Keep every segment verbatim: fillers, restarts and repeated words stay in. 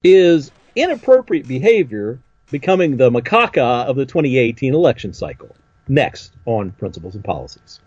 Is inappropriate behavior becoming the macaca of the twenty eighteen election cycle? Next on Principles and Policies.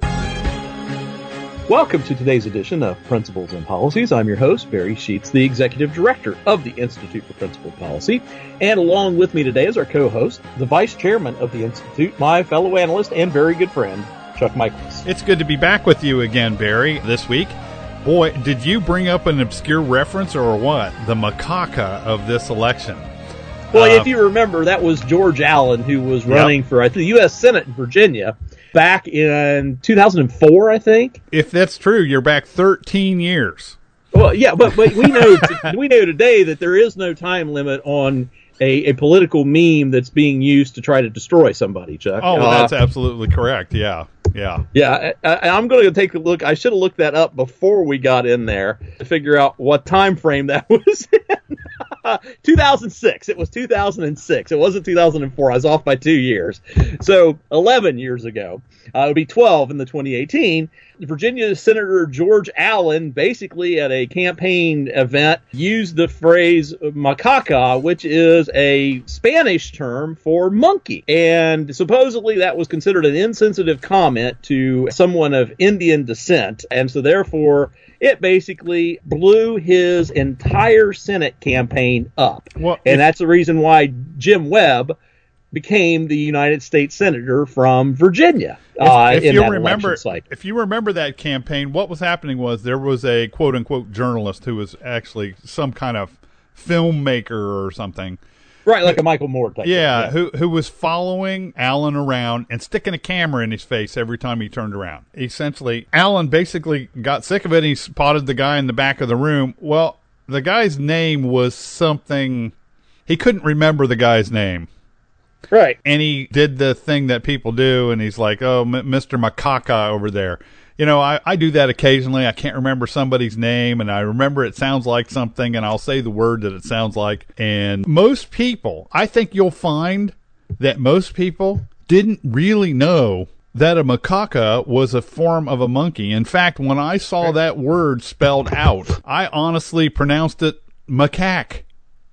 Welcome to today's edition of Principles and Policies. I'm your host, Barry Sheets, the Executive Director of the Institute for Principled Policy. And along with me today is our co-host, the Vice Chairman of the Institute, my fellow analyst and very good friend, Chuck Michaels. It's good to be back with you again, Barry, this week. Boy, did you bring up an obscure reference or what? The macaca of this election. Well, uh, if you remember, that was George Allen, who was running yep. for I think, the U S Senate in Virginia back in two thousand four, I think. If that's true, you're back thirteen years. Well, yeah, but, but we know we know today that there is no time limit on a, a political meme that's being used to try to destroy somebody, Chuck. Oh, uh, that's absolutely correct. Yeah, yeah. Yeah, I, I, I'm going to take a look. I should have looked that up before we got in there to figure out what time frame that was in. two thousand six. It was two thousand six. It wasn't two thousand four. I was off by two years. So eleven years ago. Uh, it would be twelve in the twenty eighteen. Virginia Senator George Allen, basically at a campaign event, used the phrase macaca, which is a Spanish term for monkey. And supposedly that was considered an insensitive comment to someone of Indian descent. And so therefore, it basically blew his entire Senate campaign up. Well, and if, that's the reason why Jim Webb became the United States Senator from Virginia. Uh, if, if in you that remember, cycle. if you remember that campaign, what was happening was there was a quote unquote journalist who was actually some kind of filmmaker or something. Right, like a Michael Moore type. Yeah, yeah, who who was following Allen around and sticking a camera in his face every time he turned around. Essentially, Allen basically got sick of it and he spotted the guy in the back of the room. Well, the guy's name was something, he couldn't remember the guy's name. Right. And he did the thing that people do, and he's like, oh, M- Mister Macaca over there. You know, I, I do that occasionally. I can't remember somebody's name, and I remember it sounds like something, and I'll say the word that it sounds like. And most people, I think you'll find that most people didn't really know that a macaca was a form of a monkey. In fact, when I saw that word spelled out, I honestly pronounced it macaque.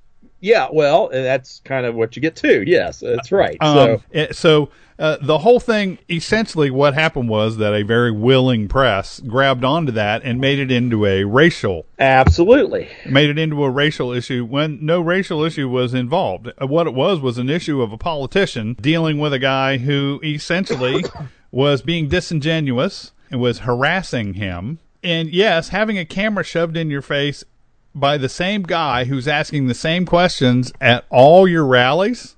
Yeah, well, that's kind of what you get too. Yes, that's right. Um, so, it, so uh, the whole thing, essentially what happened was that a very willing press grabbed onto that and made it into a racial. Absolutely. Made it into a racial issue when no racial issue was involved. What it was was an issue of a politician dealing with a guy who essentially was being disingenuous and was harassing him. And yes, having a camera shoved in your face by the same guy who's asking the same questions at all your rallies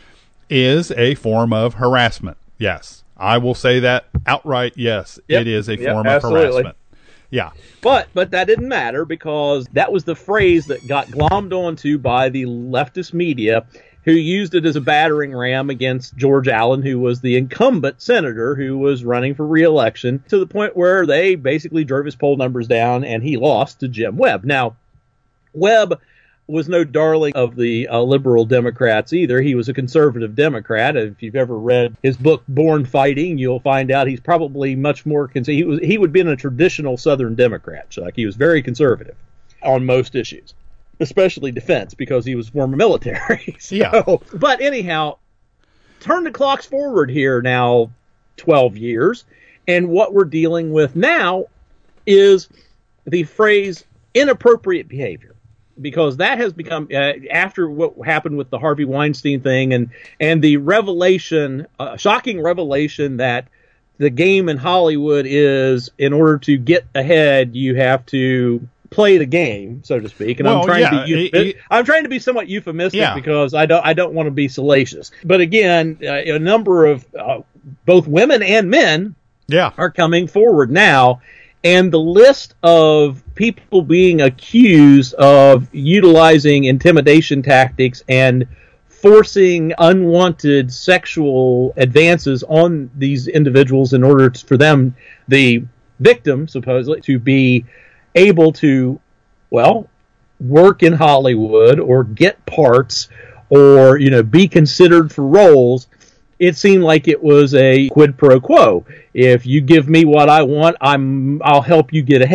is a form of harassment. Yes, I will say that outright. Yes, yep. It is a yep, form absolutely. of harassment. Yeah. But but that didn't matter because that was the phrase that got glommed onto by the leftist media, who used it as a battering ram against George Allen, who was the incumbent senator who was running for re-election, to the point where they basically drove his poll numbers down and he lost to Jim Webb. Now, Webb was no darling of the uh, liberal Democrats either. He was a conservative Democrat. If you've ever read his book Born Fighting, you'll find out he's probably much more cons- he was he would be a traditional Southern Democrat. Like he was very conservative on most issues, especially defense, because he was former military. so, yeah. But anyhow, turn the clocks forward here now twelve years, and what we're dealing with now is the phrase inappropriate behavior. Because that has become, uh, after what happened with the Harvey Weinstein thing and, and the revelation, uh, shocking revelation that the game in Hollywood is, in order to get ahead, you have to play the game, so to speak. And well, I'm trying yeah, to be euph- it, it, I'm trying to be somewhat euphemistic yeah. because I don't I don't want to be salacious. But again, uh, a number of uh, both women and men yeah. are coming forward now. And the list of people being accused of utilizing intimidation tactics and forcing unwanted sexual advances on these individuals in order to, for them, the victim, supposedly, to be able to, well, work in Hollywood or get parts or, you know, be considered for roles. It seemed like it was a quid pro quo. If you give me what I want, I'm, I'll help you get ahead.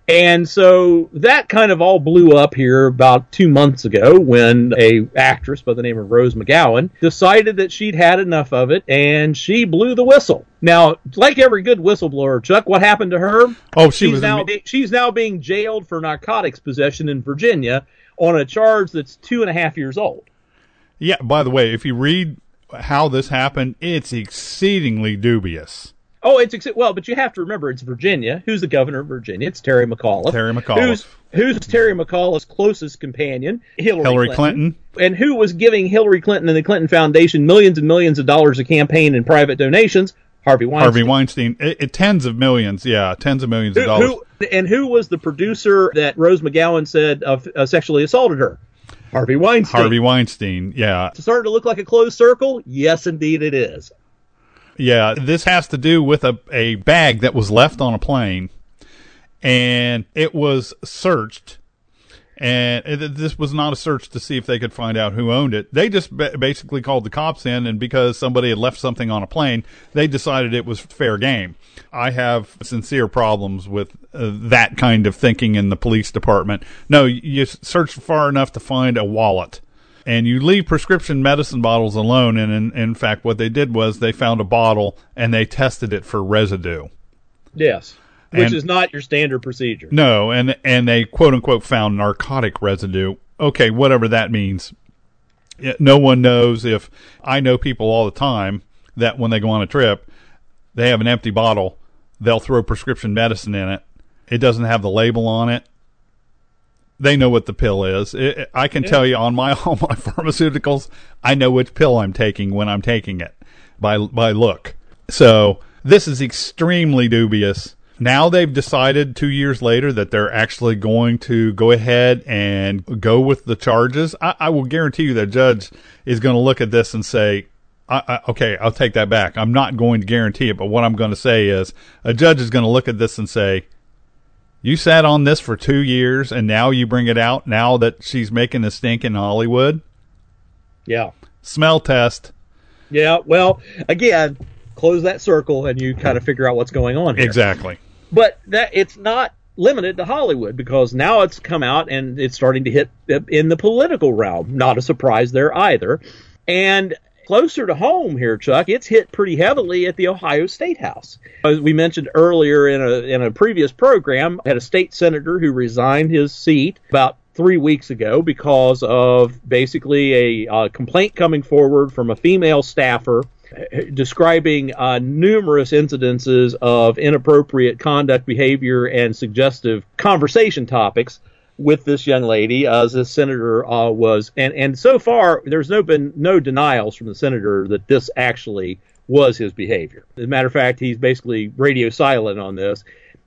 And so that kind of all blew up here about two months ago when a actress by the name of Rose McGowan decided that she'd had enough of it, and she blew the whistle. Now, like every good whistleblower, Chuck, what happened to her? Oh, she she's was now in... be, she's now being jailed for narcotics possession in Virginia on a charge that's two and a half years old. Yeah, by the way, if you read how this happened, it's exceedingly dubious. Oh, it's well, but you have to remember it's Virginia. Who's the governor of Virginia? It's Terry McAuliffe. Terry McAuliffe. Who's, who's Terry McAuliffe's closest companion? Hillary, Hillary Clinton. Clinton. And who was giving Hillary Clinton and the Clinton Foundation millions and millions of dollars of campaign and private donations? Harvey Weinstein. Harvey Weinstein. It, it, tens of millions, yeah, tens of millions who, of dollars. Who, and who was the producer that Rose McGowan said uh, uh, sexually assaulted her? Harvey Weinstein. Harvey Weinstein, yeah. It's starting to look like a closed circle? Yes, indeed it is. Yeah, this has to do with a, a bag that was left on a plane, and it was searched, and it, this was not a search to see if they could find out who owned it. They just ba- basically called the cops in, and because somebody had left something on a plane, they decided it was fair game. I have sincere problems with uh, that kind of thinking in the police department. No, you search far enough to find a wallet. And you leave prescription medicine bottles alone, and in, in fact, what they did was they found a bottle, and they tested it for residue. Yes, which and, is not your standard procedure. No, and and they, quote-unquote, found narcotic residue. Okay, whatever that means. No one knows if... I know people all the time that when they go on a trip, they have an empty bottle, they'll throw prescription medicine in it. It doesn't have the label on it. They know what the pill is. It, I can yeah. tell you on my all my pharmaceuticals, I know which pill I'm taking when I'm taking it by by look. So this is extremely dubious. Now they've decided two years later that they're actually going to go ahead and go with the charges. I, I will guarantee you that judge is going to look at this and say, I, I, okay, I'll take that back. I'm not going to guarantee it, but what I'm going to say is a judge is going to look at this and say, you sat on this for two years, and now you bring it out now that she's making a stink in Hollywood? Yeah. Smell test. Yeah, well, again, close that circle, and you kind of figure out what's going on here. Exactly. But that it's not limited to Hollywood, because now it's come out, and it's starting to hit in the political realm. Not a surprise there either. And closer to home here, Chuck, it's hit pretty heavily at the Ohio State House. As we mentioned earlier in a in a previous program, had a state senator who resigned his seat about three weeks ago because of basically a uh, complaint coming forward from a female staffer describing uh, numerous incidences of inappropriate conduct, behavior, and suggestive conversation topics with this young lady, as this senator uh, was, and, and so far there's no been no denials from the senator that this actually was his behavior. As a matter of fact, he's basically radio silent on this,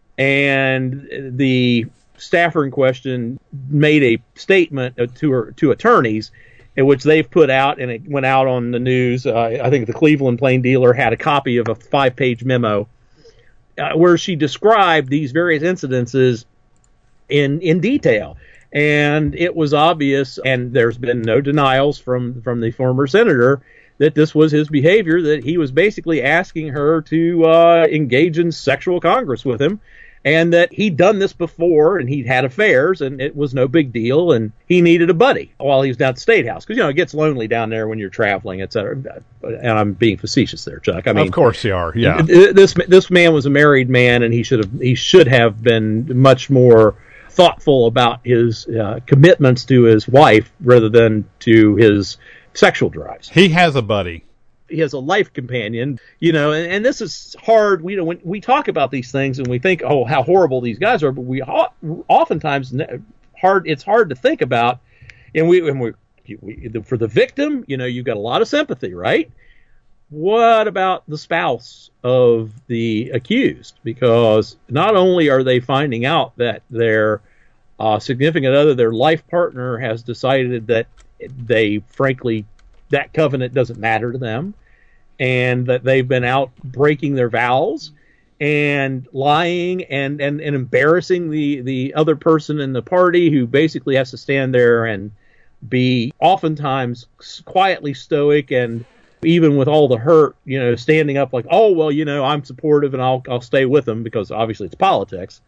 and the staffer in question made a statement to her to attorneys, in which they've put out, and it went out on the news. Uh, I think the Cleveland Plain Dealer had a copy of a five-page memo uh, where she described these various incidences in in detail, and it was obvious, and there's been no denials from from the former senator that this was his behavior, that he was basically asking her to uh, engage in sexual congress with him, and that he'd done this before, and he'd had affairs, and it was no big deal, and he needed a buddy while he was down at the State House, because, you know, it gets lonely down there when you're traveling, et cetera. And I'm being facetious there, Chuck. I mean, of course you are, yeah. This this man was a married man, and he should have he should have been much more thoughtful about his uh, commitments to his wife rather than to his sexual drives. He has a buddy. He has a life companion, you know, and, and this is hard. We, you know, when we talk about these things and we think, oh, how horrible these guys are, but we oftentimes hard. It's hard to think about, and we, and we, we for the victim, you know, you've got a lot of sympathy, right? What about the spouse of the accused? Because not only are they finding out that their uh, significant other, their life partner, has decided that they, frankly, that covenant doesn't matter to them, and that they've been out breaking their vows and lying and, and, and embarrassing the, the other person in the party, who basically has to stand there and be oftentimes quietly stoic, and even with all the hurt, you know, standing up like, oh, well, you know, I'm supportive and I'll I'll stay with them, because obviously it's politics.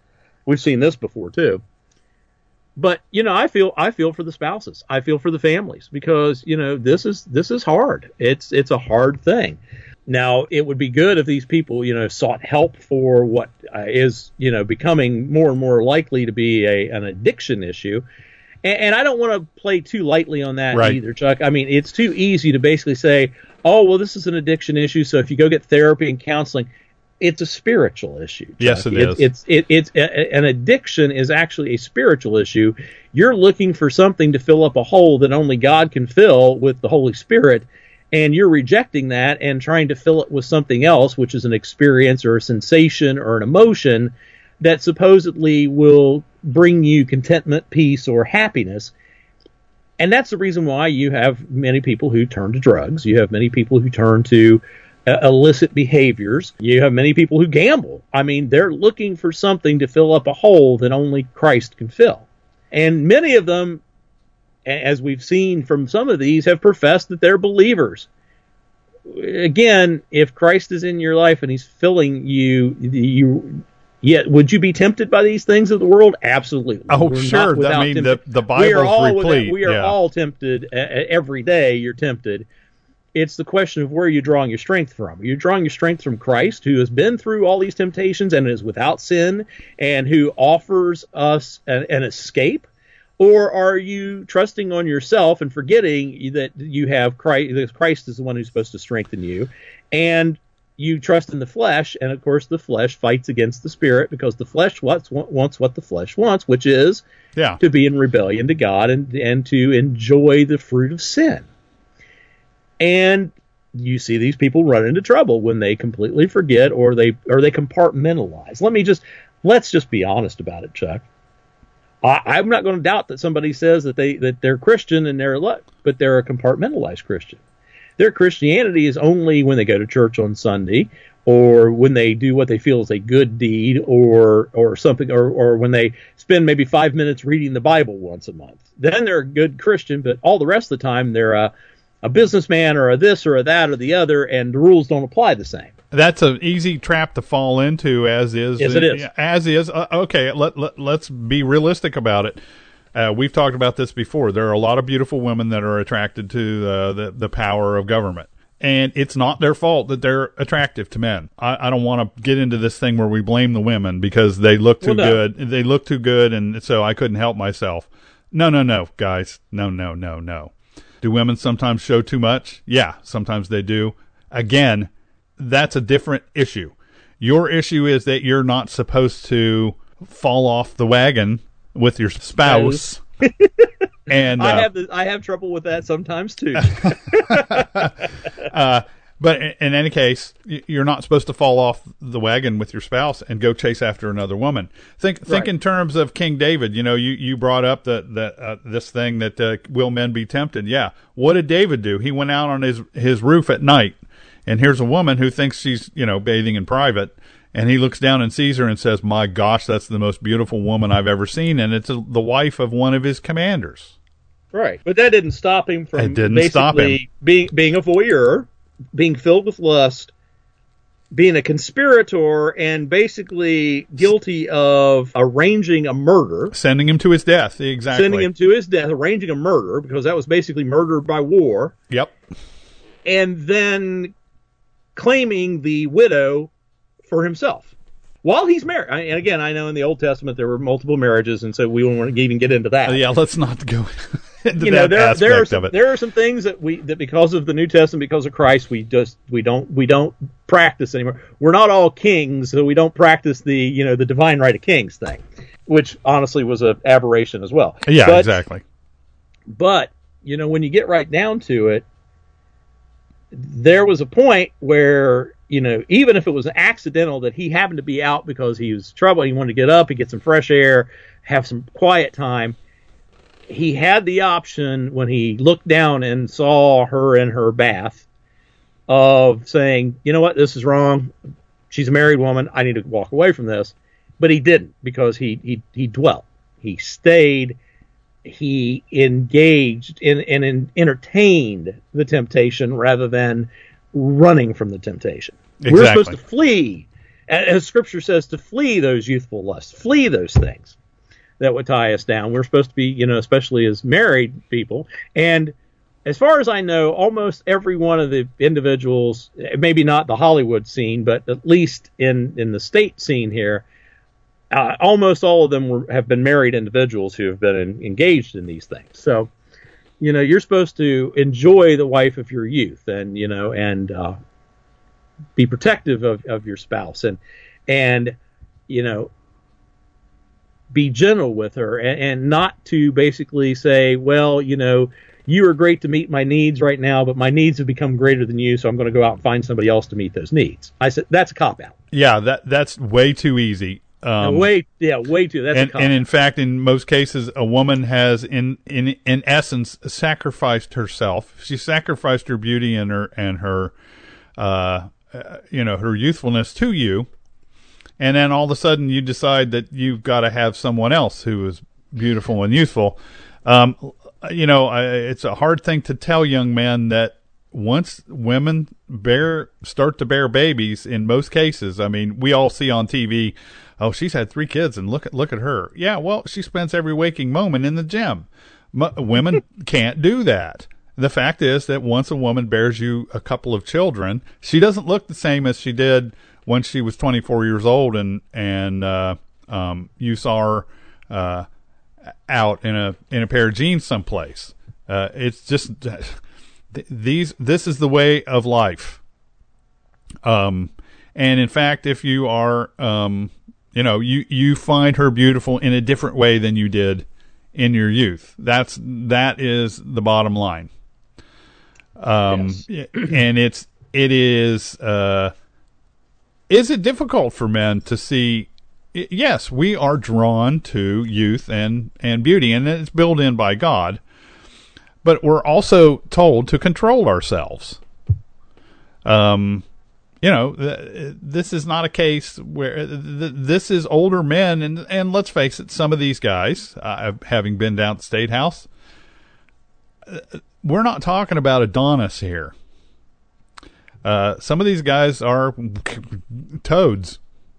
We've seen this before too. But, you know, I feel I feel for the spouses. I feel for the families because, you know, this is this is hard. It's it's a hard thing. Now, it would be good if these people, you know, sought help for what uh, is, you know, becoming more and more likely to be a an addiction issue. And, and I don't want to play too lightly on that right. either, Chuck. I mean, it's too easy to basically say, oh, well, this is an addiction issue, so if you go get therapy and counseling, it's a spiritual issue. Chuck. Yes, it, it is. It's it, it's a, an addiction is actually a spiritual issue. You're looking for something to fill up a hole that only God can fill with the Holy Spirit, and you're rejecting that and trying to fill it with something else, which is an experience or a sensation or an emotion that supposedly will bring you contentment, peace, or happiness. And that's the reason why you have many people who turn to drugs. You have many people who turn to Uh, illicit behaviors. You have many people who gamble. I mean, they're looking for something to fill up a hole that only Christ can fill. And many of them, as we've seen from some of these, have professed that they're believers. Again, if Christ is in your life and he's filling you, you yet would you be tempted by these things of the world? Absolutely. Oh, We're sure. not I mean, tempted. the, the we are Bible's all replete. We are yeah. all tempted uh, every day. You're tempted. It's the question of where you're drawing your strength from. Are you drawing your strength from Christ, who has been through all these temptations and is without sin, and who offers us an, an escape? Or are you trusting on yourself and forgetting that you have Christ, that Christ is the one who's supposed to strengthen you, and you trust in the flesh, and of course the flesh fights against the spirit because the flesh wants, wants what the flesh wants, which is yeah. to be in rebellion to God and, and to enjoy the fruit of sin. And you see these people run into trouble when they completely forget or they or they compartmentalize. Let me just let's just be honest about it, Chuck. I, I'm not going to doubt that somebody says that they that they're Christian and they're but they're a compartmentalized Christian. Their Christianity is only when they go to church on Sunday, or when they do what they feel is a good deed, or or something, or or when they spend maybe five minutes reading the Bible once a month. Then they're a good Christian, but all the rest of the time they're a a businessman or a this or a that or the other, and the rules don't apply the same. That's an easy trap to fall into, as is. Yes, it is. As is. Uh, okay, let, let, let's be realistic about it. Uh, we've talked about this before. There are a lot of beautiful women that are attracted to uh, the, the power of government. And it's not their fault that they're attractive to men. I, I don't want to get into this thing where we blame the women because they look too well, no. good. They look too good, and so I couldn't help myself. No, no, no, guys. No, no, no, no. Do women sometimes show too much? Yeah, sometimes they do. Again, that's a different issue. Your issue is that you're not supposed to fall off the wagon with your spouse. and uh, I have the, I have trouble with that sometimes too. uh, but in, in any case, you're not supposed to fall off the wagon with your spouse and go chase after another woman. Think think right. in terms of King David. You know, you, you brought up the, the uh, this thing that uh, will men be tempted? Yeah. What did David do? He went out on his his roof at night, and here's a woman who thinks she's, you know, bathing in private, and he looks down and sees her and says, "My gosh, that's the most beautiful woman I've ever seen," and it's a, the wife of one of his commanders. Right, but that didn't stop him from it didn't basically stop him. being being a voyeur, being filled with lust, being a conspirator, and basically guilty of arranging a murder. Sending him to his death, exactly. Sending him to his death, arranging a murder, because that was basically murder by war. Yep. And then claiming the widow for himself while he's married. And again, I know in the Old Testament there were multiple marriages, and so we won't want to even get into that. Uh, yeah, let's not go into you know, that there, aspect there are some, of it. There are some things that we that because of the New Testament, because of Christ, we just we don't we don't practice anymore. We're not all kings, so we don't practice the you know the divine right of kings thing, which honestly was an aberration as well. Yeah, but, exactly. But you know, when you get right down to it, there was a point where, you know, even if it was accidental that he happened to be out because he was troubled, he wanted to get up, he get some fresh air, have some quiet time, he had the option when he looked down and saw her in her bath of saying, you know what, this is wrong. She's a married woman. I need to walk away from this. But he didn't, because he he, he dwelt. He stayed. He engaged in, and in, entertained the temptation rather than running from the temptation. Exactly. We're supposed to flee as Scripture says, to flee those youthful lusts, flee those things that would tie us down. We're supposed to be, you know, especially as married people. And as far as I know, almost every one of the individuals, maybe not the Hollywood scene, but at least in, in the state scene here, uh, almost all of them were, have been married individuals who have been in, engaged in these things. So, you know, you're supposed to enjoy the wife of your youth, and, you know, and uh, be protective of, of your spouse, and, and, you know, be gentle with her, and, and not to basically say, well, you know, you are great to meet my needs right now, but my needs have become greater than you, so I'm going to go out and find somebody else to meet those needs. I said, that's a cop-out. Yeah, that that's way too easy. Um, way, yeah, way too. That's and, a cop-out. And in fact, in most cases, a woman has, in in in essence, sacrificed herself. She sacrificed her beauty and her and her, uh, you know, her youthfulness to you, and then all of a sudden you decide that you've got to have someone else who is beautiful and youthful. Um, You know, it's a hard thing to tell young men that once women bear start to bear babies, in most cases, I mean, we all see on T V, oh, she's had three kids, and look at look at her. Yeah, well, she spends every waking moment in the gym. M- women can't do that. The fact is that once a woman bears you a couple of children, she doesn't look the same as she did when she was twenty-four years old, and and uh, um, you saw her. Uh, out in a in a pair of jeans someplace. Uh, it's just th- these. This is the way of life. Um, and in fact, if you are, um, you know, you you find her beautiful in a different way than you did in your youth. That's that is the bottom line. Um, yes. And it's it is. Uh, is it difficult for men to see? Yes, we are drawn to youth and, and beauty, and it's built in by God. But we're also told to control ourselves. Um, you know, th- this is not a case where th- this is older men, and and let's face it, some of these guys, uh, having been down at the State House, uh, we're not talking about Adonis here. Uh, some of these guys are toads.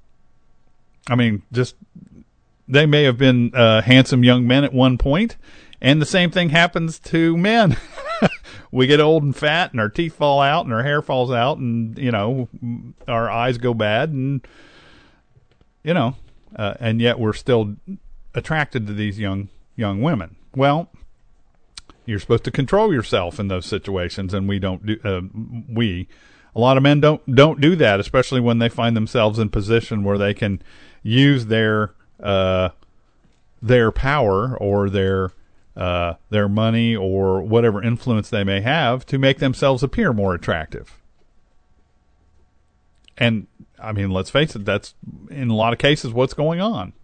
I mean, just they may have been uh, handsome young men at one point, and the same thing happens to men. We get old and fat, and our teeth fall out, and our hair falls out, and you know, our eyes go bad, and you know, uh, and yet we're still attracted to these young young women. Well, you're supposed to control yourself in those situations, and we don't do. Uh, we, a lot of men don't don't do that, especially when they find themselves in position where they can use their uh, their power or their uh, their money or whatever influence they may have to make themselves appear more attractive. And I mean, let's face it, that's in a lot of cases what's going on.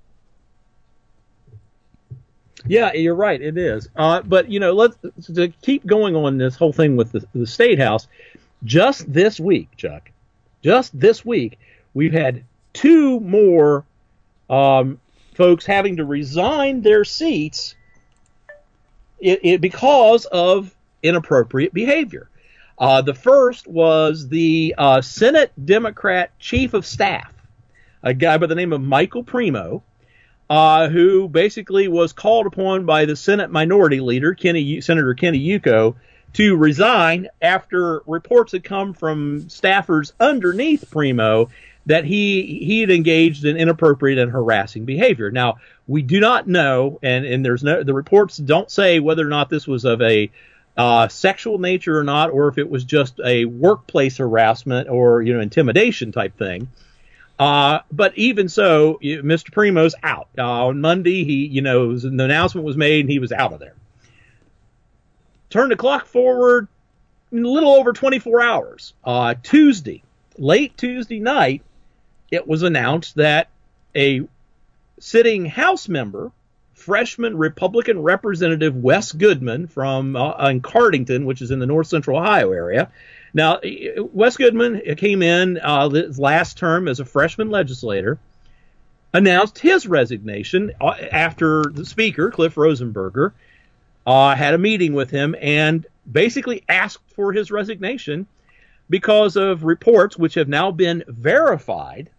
Yeah, you're right. It is. Uh, but you know, let's to keep going on this whole thing with the, the State House. Just this week, Chuck, just this week, we've had two more um, folks having to resign their seats it, it, because of inappropriate behavior. Uh, the first was the uh, Senate Democrat Chief of Staff, a guy by the name of Michael Primo, uh, who basically was called upon by the Senate Minority Leader, Kenny, Senator Kenny Yuko, to resign after reports had come from staffers underneath Primo that he he had engaged in inappropriate and harassing behavior. Now, we do not know, and, and there's no the reports don't say whether or not this was of a uh, sexual nature or not, or if it was just a workplace harassment or you know intimidation type thing. Uh, but even so, Mister Primo's out. Uh, on Monday, he you know it was, the announcement was made and he was out of there. Turn the clock forward a little over twenty-four hours. Uh, Tuesday, late Tuesday night, it was announced that a sitting House member, freshman Republican Representative Wes Goodman from uh, in Cardington, which is in the north central Ohio area. Now, Wes Goodman came in uh, his last term as a freshman legislator, announced his resignation after the Speaker, Cliff Rosenberger, Uh, had a meeting with him and basically asked for his resignation because of reports which have now been verified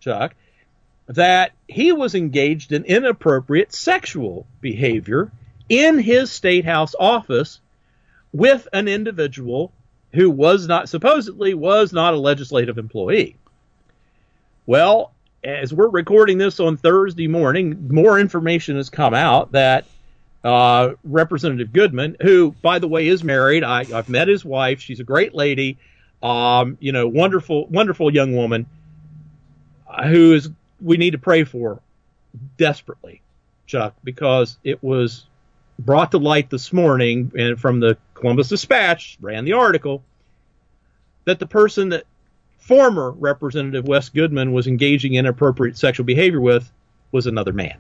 Chuck, that he was engaged in inappropriate sexual behavior in his State House office with an individual who was not, supposedly was not a legislative employee. Well, as we're recording this on Thursday morning, more information has come out that uh, Representative Goodman, who, by the way, is married. I, I've met his wife. She's a great lady, um, you know, wonderful, wonderful young woman uh, who is, we need to pray for desperately, Chuck, because it was brought to light this morning, and from the Columbus Dispatch, ran the article, that the person that former Representative Wes Goodman was engaging in inappropriate sexual behavior with was another man.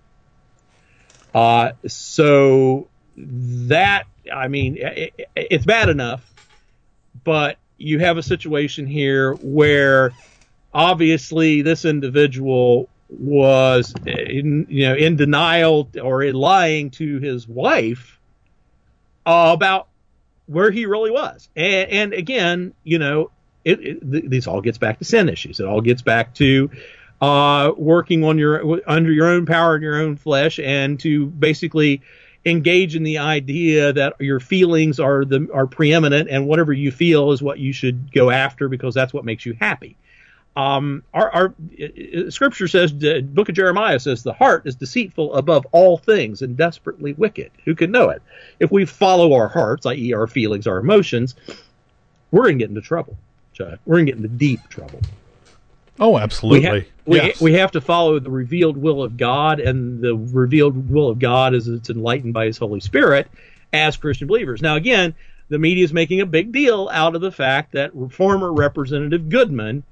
Uh, so that, I mean, it, it's bad enough, but you have a situation here where obviously this individual was, in, you know, in denial or in lying to his wife uh, about where he really was. And, and again, you know, it, it, th- this all gets back to sin issues. It all gets back to uh, working on your under your own power and your own flesh, and to basically engage in the idea that your feelings are the are preeminent, and whatever you feel is what you should go after because that's what makes you happy. Um, our, our uh, scripture says, the book of Jeremiah says, the heart is deceitful above all things and desperately wicked. Who can know it? If we follow our hearts, that is our feelings, our emotions, we're going to get into trouble, Chuck. We're going to get into deep trouble. Oh, absolutely. We, ha- we, yes. ha- we have to follow the revealed will of God, and the revealed will of God is it's enlightened by his Holy Spirit as Christian believers. Now, again, the media is making a big deal out of the fact that former Representative Goodman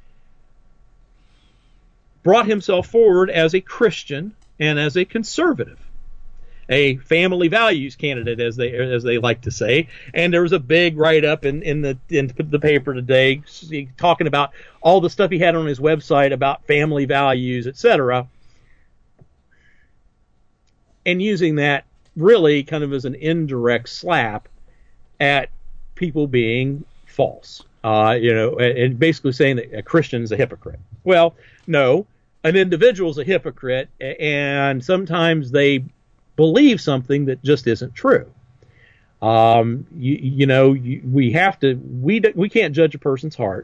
brought himself forward as a Christian and as a conservative, a family values candidate, as they as they like to say. And there was a big write-up in, in the in the paper today talking about all the stuff he had on his website about family values, et cetera, and using that really kind of as an indirect slap at people being false, uh, you know, and, and basically saying that a Christian is a hypocrite. Well, no, an individual is a hypocrite, and sometimes they believe something that just isn't true. Um, you, you know, you, we have to, we we can't judge a person's heart,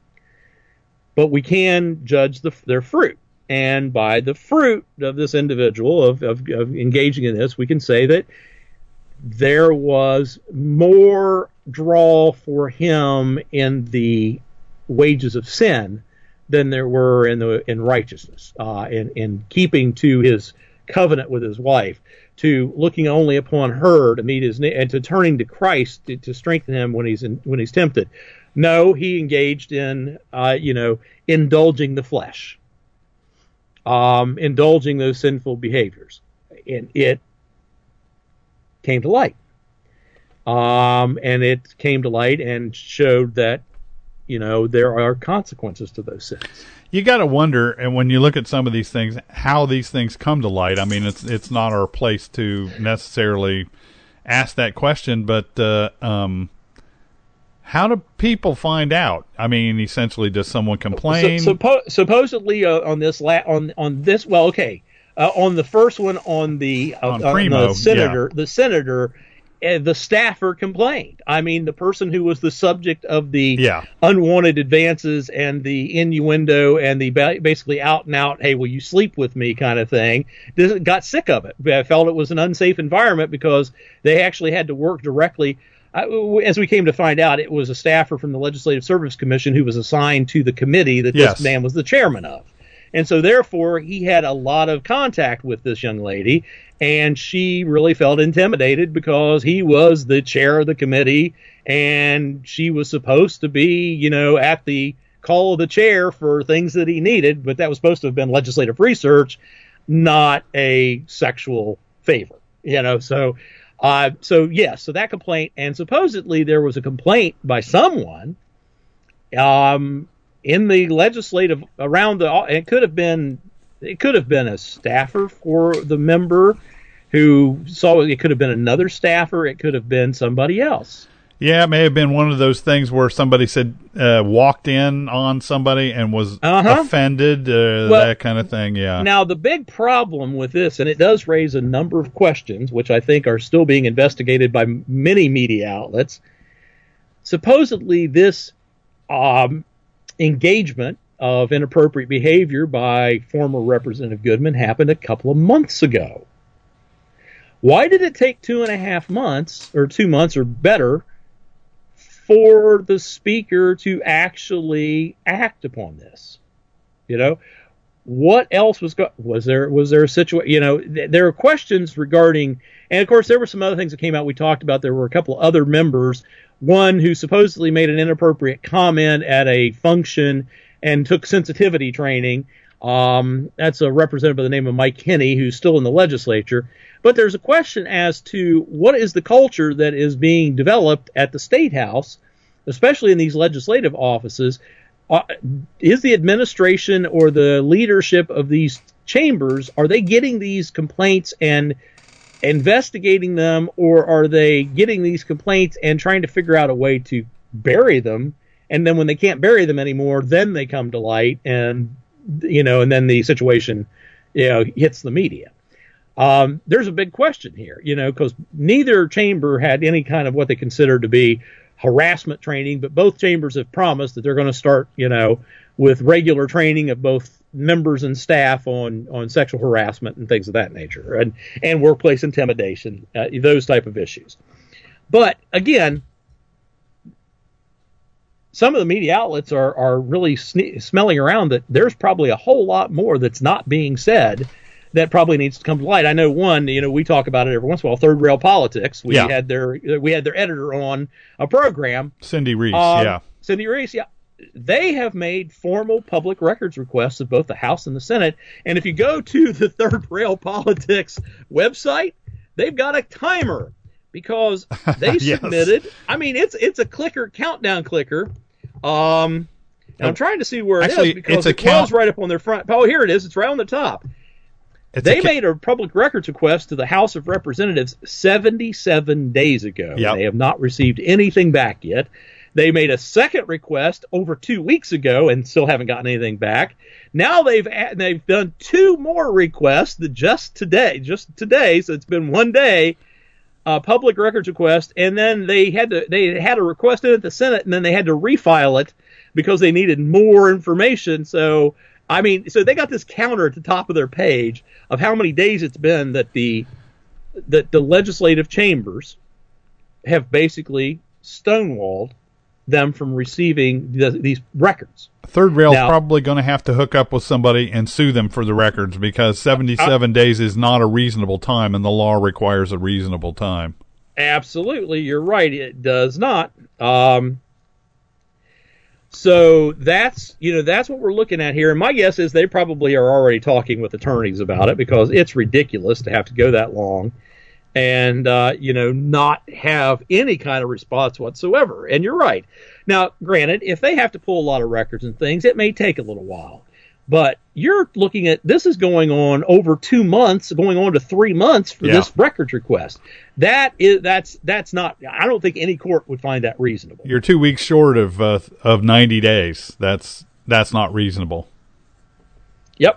but we can judge the, their fruit. And by the fruit of this individual of, of, of engaging in this, we can say that there was more draw for him in the wages of sin than there were in the in righteousness, uh, in in keeping to his covenant with his wife, to looking only upon her to meet his need, and to turning to Christ to, to strengthen him when he's in, when he's tempted. No, he engaged in uh, you know indulging the flesh, um, indulging those sinful behaviors, and it came to light. Um, and it came to light and showed that, you know, there are consequences to those sins. You got to wonder, and when you look at some of these things, how these things come to light. I mean, it's it's not our place to necessarily ask that question, but uh, um, how do people find out? I mean, essentially, does someone complain? So, suppo- supposedly uh, on this la- on on this, well, okay, uh, on the first one on the uh, on on Primo, the senator, yeah. the senator. The staffer complained. I mean, the person who was the subject of the yeah. unwanted advances and the innuendo and the ba- basically out and out, hey, will you sleep with me kind of thing, got sick of it. I felt it was an unsafe environment because they actually had to work directly. Uh, as we came to find out, it was a staffer from the Legislative Service Commission who was assigned to the committee that yes. this man was the chairman of. And so, therefore, he had a lot of contact with this young lady, and she really felt intimidated because he was the chair of the committee, and she was supposed to be, you know, at the call of the chair for things that he needed, but that was supposed to have been legislative research, not a sexual favor, you know. So, uh, so yes, yeah, so that complaint, and supposedly there was a complaint by someone, um. in the legislative around the, it could have been, it could have been a staffer for the member who saw, it could have been another staffer, it could have been somebody else. Yeah, it may have been one of those things where somebody said uh, walked in on somebody and was uh-huh. offended, uh, well, that kind of thing. Yeah. Now, the big problem with this, and it does raise a number of questions, which I think are still being investigated by many media outlets. Supposedly, this um, engagement of inappropriate behavior by former Representative Goodman happened a couple of months ago. Why did it take two and a half months, or two months or better, for the speaker to actually act upon this? You know, what else was go- was there? Was there a situation? You know, th- there are questions regarding, and of course, there were some other things that came out. We talked about there were a couple of other members. One who supposedly made an inappropriate comment at a function and took sensitivity training. Um, that's a representative by the name of Mike Henney, who's still in the legislature. But there's a question as to what is the culture that is being developed at the State House, especially in these legislative offices. Uh, is the administration or the leadership of these chambers, are they getting these complaints and investigating them, or are they getting these complaints and trying to figure out a way to bury them? And then when they can't bury them anymore, then they come to light, and you know, and then the situation, you know, hits the media. Um, there's a big question here, you know, because neither chamber had any kind of what they consider to be harassment training, but both chambers have promised that they're going to start, you know, with regular training of both members and staff on, on sexual harassment and things of that nature, and, and workplace intimidation, uh, those type of issues. But again, some of the media outlets are, are really sne- smelling around that there's probably a whole lot more that's not being said that probably needs to come to light. I know one, you know, we talk about it every once in a while, Third Rail Politics. We yeah. had their we had their editor on a program. Cindy Reese, um, yeah. Cindy Reese, yeah. They have made formal public records requests of both the House and the Senate. And if you go to the Third Rail Politics website, they've got a timer because they yes. submitted, I mean, it's it's a clicker, countdown clicker. Um, and I'm trying to see where Actually, it is because it's a it count- was right up on their front. Oh, here it is. It's right on the top. It's they a ca- made a public records request to the House of Representatives seventy-seven days ago. Yep. They have not received anything back yet. They made a second request over two weeks ago and still haven't gotten anything back. Now they've they've done two more requests that just today, just today, so it's been one day, uh, public records request, and then they had to they had a request in at the Senate, and then they had to refile it because they needed more information. So. I mean, so they got this counter at the top of their page of how many days it's been that the that the legislative chambers have basically stonewalled them from receiving the, these records. Third Rail's now, probably going to have to hook up with somebody and sue them for the records because seventy-seven I, days is not a reasonable time, and the law requires a reasonable time. Absolutely, you're right. It does not. Um, So that's, you know, that's what we're looking at here. And my guess is they probably are already talking with attorneys about it because it's ridiculous to have to go that long and, uh, you know, not have any kind of response whatsoever. And you're right. Now, granted, if they have to pull a lot of records and things, it may take a little while. But you're looking at, this is going on over two months, going on to three months for yeah. this records request. That is, that's, that's not, I don't think any court would find that reasonable. You're two weeks short of, uh, of ninety days. That's, that's not reasonable. Yep.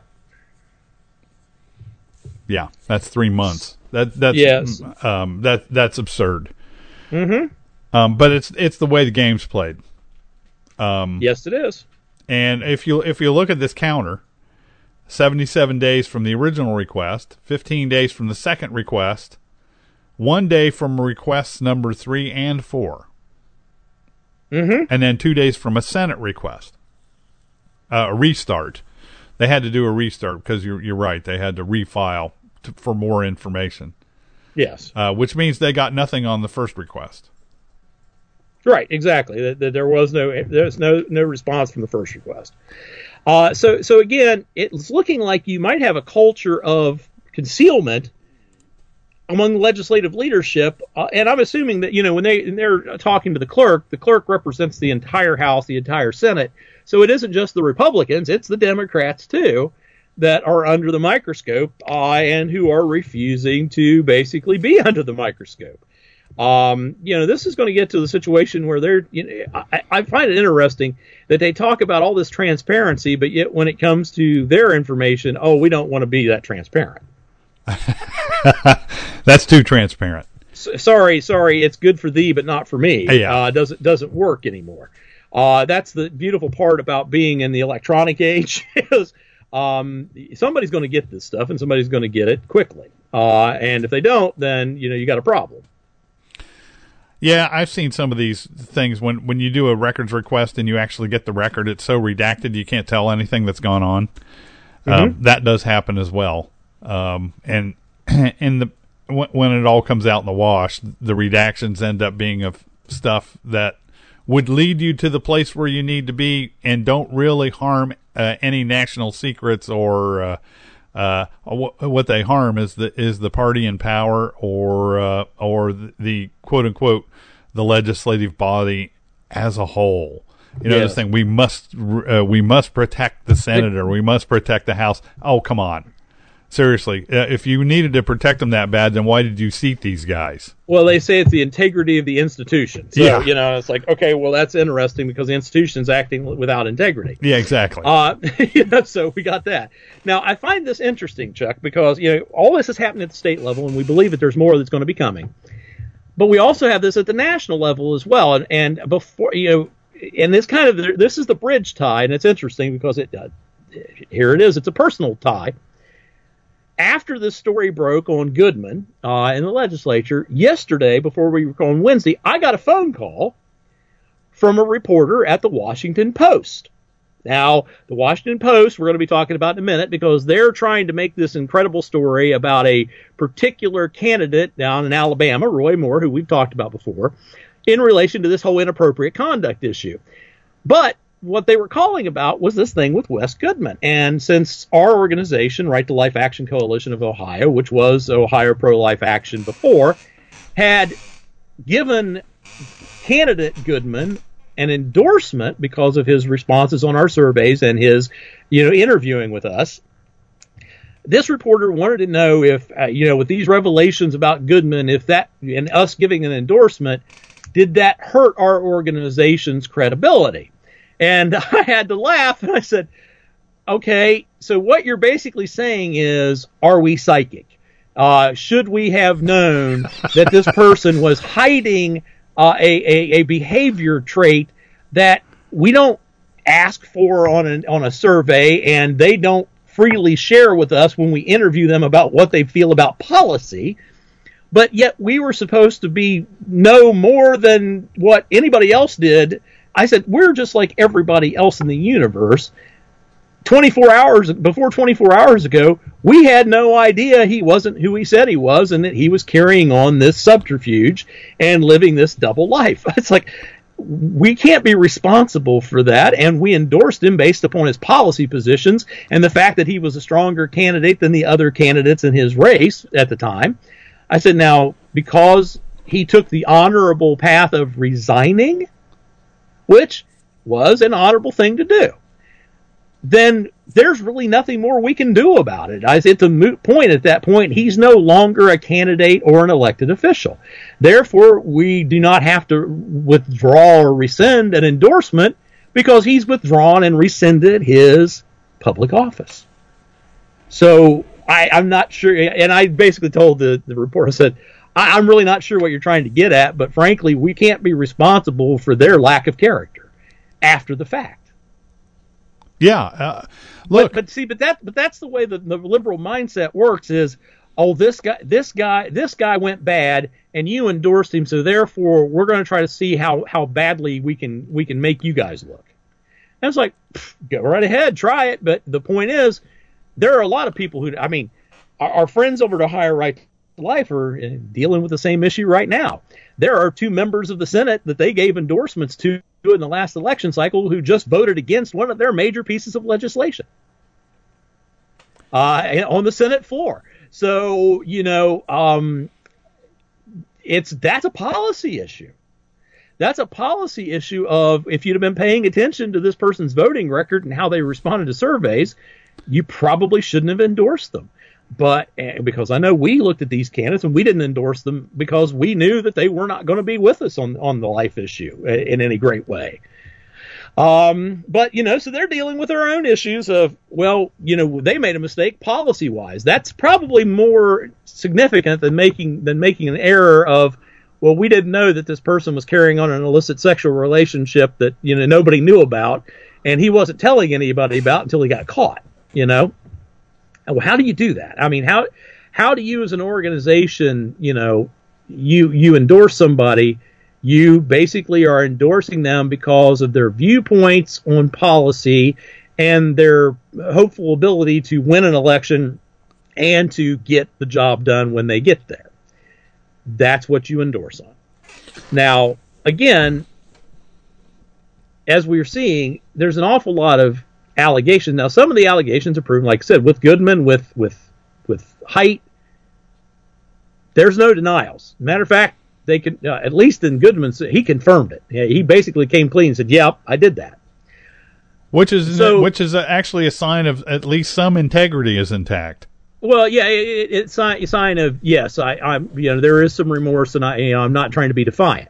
Yeah. That's three months. That, that's, yes. um, that, that's absurd. Mm-hmm. Um, but it's, it's the way the game's played. Um, yes, it is. And if you if you look at this counter, seventy-seven days from the original request, fifteen days from the second request, one day from requests number three and four, mm-hmm. and then two days from a Senate request, uh, a restart. They had to do a restart because you're you're right. They had to refile to, for more information. Yes, uh, which means they got nothing on the first request. Right, exactly. That, that there was no there's no no response from the first request. Uh, so so again, it's looking like you might have a culture of concealment among legislative leadership, uh, and I'm assuming that you know when they when they're talking to the clerk, the clerk represents the entire House, the entire Senate. So it isn't just the Republicans; it's the Democrats too that are under the microscope uh, and who are refusing to basically be under the microscope. Um, you know, this is going to get to the situation where they're, you know, I, I find it interesting that they talk about all this transparency, but yet when it comes to their information, oh, we don't want to be that transparent. That's too transparent. S- sorry, sorry, it's good for thee, but not for me. Yeah. Uh, doesn't doesn't work anymore. Uh, that's the beautiful part about being in the electronic age is um, somebody's going to get this stuff and somebody's going to get it quickly. Uh, and if they don't, then, you know, you got a problem. Yeah, I've seen some of these things when, when you do a records request and you actually get the record, it's so redacted you can't tell anything that's gone on. Mm-hmm. Um, that does happen as well. Um, and in the when, when it all comes out in the wash, the redactions end up being of stuff that would lead you to the place where you need to be and don't really harm uh, any national secrets or uh, uh, what they harm is the is the party in power or uh, or the, the quote unquote the legislative body as a whole. You know, yes. This thing we must uh, we must protect the senator, we must protect the House. Oh, come on. Seriously, uh, if you needed to protect them that bad, then why did you seat these guys? Well, they say it's the integrity of the institution. So, yeah. you know, it's like, okay, well, that's interesting because the institution's acting without integrity. Yeah, exactly. Uh, you know, so we got that. Now, I find this interesting, Chuck, because, you know, all this is happening at the state level, and we believe that there's more that's going to be coming. But we also have this at the national level as well. And, and before, you know, and this kind of, this is the bridge tie, and it's interesting because it, uh, here it is, it's a personal tie. After this story broke on Goodman uh, in the legislature, yesterday, before we were on Wednesday, I got a phone call from a reporter at the Washington Post. Now, the Washington Post, we're going to be talking about in a minute, because they're trying to make this incredible story about a particular candidate down in Alabama, Roy Moore, who we've talked about before, in relation to this whole inappropriate conduct issue. But what they were calling about was this thing with Wes Goodman. And since our organization, Right to Life Action Coalition of Ohio, which was Ohio Pro-Life Action before, had given candidate Goodman an endorsement because of his responses on our surveys and his, you know, interviewing with us, this reporter wanted to know if, uh, you know, with these revelations about Goodman, if that, and us giving an endorsement, did that hurt our organization's credibility? And I had to laugh, and I said, okay, so what you're basically saying is, are we psychic? Uh, should we have known that this person was hiding uh, a, a, a behavior trait that we don't ask for on, an, on a survey, and they don't freely share with us when we interview them about what they feel about policy, but yet we were supposed to be know more than what anybody else did? I said, we're just like everybody else in the universe. twenty-four hours before twenty-four hours ago, we had no idea he wasn't who he said he was and that he was carrying on this subterfuge and living this double life. It's like, we can't be responsible for that. And we endorsed him based upon his policy positions and the fact that he was a stronger candidate than the other candidates in his race at the time. I said, now, because he took the honorable path of resigning, which was an honorable thing to do, then there's really nothing more we can do about it. I, it's a moot point at that point. He's no longer a candidate or an elected official. Therefore, we do not have to withdraw or rescind an endorsement because he's withdrawn and rescinded his public office. So I, I'm not sure. And I basically told the, the reporter, I said, I, I'm really not sure what you're trying to get at, but frankly, we can't be responsible for their lack of character after the fact. Yeah, uh, look, but, but see, but that, but that's the way the, the liberal mindset works. Is, oh, this guy, this guy, this guy went bad, and you endorsed him, so therefore we're going to try to see how, how badly we can we can make you guys look. And it's like, go right ahead, try it. But the point is, there are a lot of people who, I mean, our, our friends over at Ohio Right to Life are dealing with the same issue right now. There are two members of the Senate that they gave endorsements to in the last election cycle who just voted against one of their major pieces of legislation uh, on the Senate floor. So, you know, um, it's that's a policy issue. That's a policy issue of, if you'd have been paying attention to this person's voting record and how they responded to surveys, you probably shouldn't have endorsed them. But uh, because I know we looked at these candidates and we didn't endorse them because we knew that they were not going to be with us on, on the life issue in any great way. Um, but, you know, so they're dealing with their own issues of, well, you know, they made a mistake policy wise. That's probably more significant than making than making an error of, well, we didn't know that this person was carrying on an illicit sexual relationship that, you know, nobody knew about and he wasn't telling anybody about until he got caught, you know. Well, how do you do that? I mean, how how do you as an organization, you know, you you endorse somebody, you basically are endorsing them because of their viewpoints on policy and their hopeful ability to win an election and to get the job done when they get there. That's what you endorse on. Now, again, as we're seeing, there's an awful lot of allegations. Now, some of the allegations are proven, like I said, with Goodman, with with with Haidt, there's no denials. Matter of fact, they can uh, at least in Goodman's, he confirmed it. He basically came clean and said, "Yep, I did that." Which is so, which is actually a sign of at least some integrity is intact. Well, yeah, it, it, it's a sign of yes. I, I'm you know there is some remorse, and I you know I'm not trying to be defiant.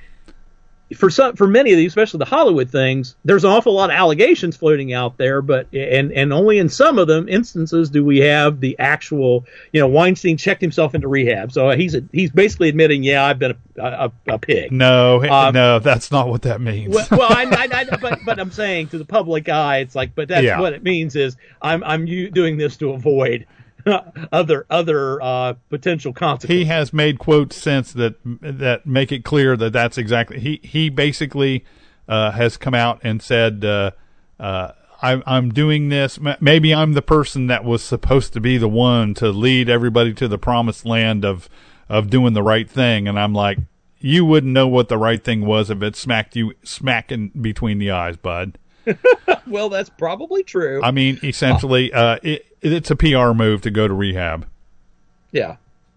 For some, for many of these, especially the Hollywood things, there's an awful lot of allegations floating out there, but and and only in some of them instances do we have the actual, you know, Weinstein checked himself into rehab, so he's a, he's basically admitting, yeah, I've been a, a, a pig. No, um, no, that's not what that means. well, well I, I, I, but but I'm saying to the public eye, it's like, but that's yeah. what it means is I'm I'm doing this to avoid other other uh, potential consequences. He has made quotes since that that make it clear that that's exactly he he basically uh, has come out and said uh, uh, I, I'm doing this. Maybe I'm the person that was supposed to be the one to lead everybody to the promised land of of doing the right thing, and I'm like, you wouldn't know what the right thing was if it smacked you smack in between the eyes, bud. Well, that's probably true. I mean, essentially, uh, it, it's a P R move to go to rehab. Yeah.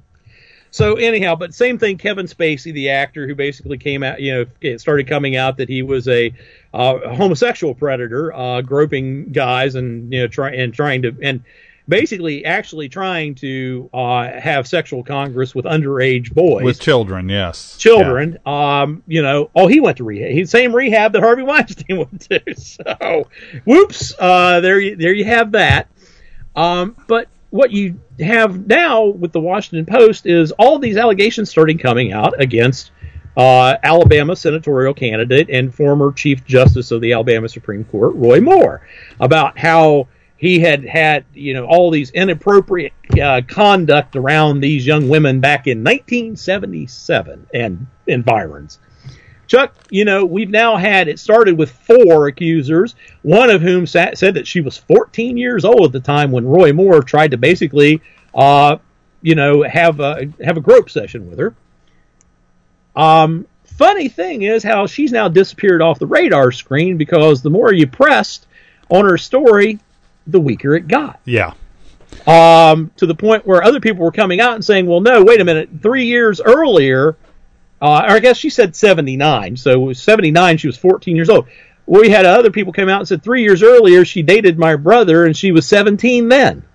So anyhow, but same thing, Kevin Spacey, the actor who basically came out, you know, it started coming out that he was a uh, homosexual predator, uh, groping guys and, you know, try, and trying to, and basically actually trying to uh, have sexual congress with underage boys. With children, yes. Children. Yeah. Um, you know, oh, he went to rehab. He's the same rehab that Harvey Weinstein went to. So, whoops, uh, there you, there you have that. Um, but what you have now with the Washington Post is all of these allegations starting coming out against uh, Alabama senatorial candidate and former Chief Justice of the Alabama Supreme Court, Roy Moore, about how he had had, you know, all these inappropriate uh, conduct around these young women back in nineteen seventy-seven and environs. Chuck, you know, we've now had, it started with four accusers, one of whom sat, said that she was fourteen years old at the time when Roy Moore tried to basically, uh, you know, have a, have a grope session with her. Um, funny thing is how she's now disappeared off the radar screen because the more you pressed on her story, the weaker it got. Yeah. Um, to the point where other people were coming out and saying, well, no, wait a minute, three years earlier, uh, or I guess she said seventy-nine, so it was seventy-nine, she was fourteen years old. We had other people come out and said three years earlier she dated my brother and she was seventeen then.